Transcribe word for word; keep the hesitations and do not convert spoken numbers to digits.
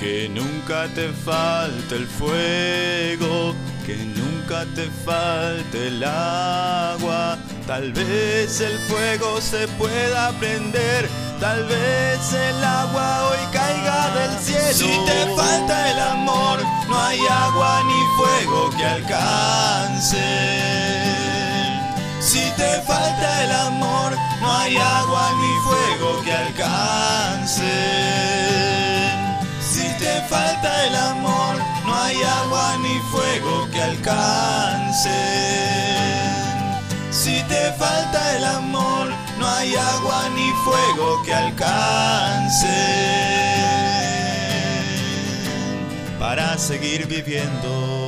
Que nunca te falte el fuego, que nunca te falte el agua. Tal vez el fuego se pueda prender, tal vez el agua hoy caiga del cielo. Si te falta el amor, no hay agua ni fuego que alcance. Si te falta el amor, no hay agua ni fuego que alcance. Si te falta el amor, no hay agua ni fuego que alcance. Si te falta el amor, no hay agua ni fuego que alcance. Para seguir viviendo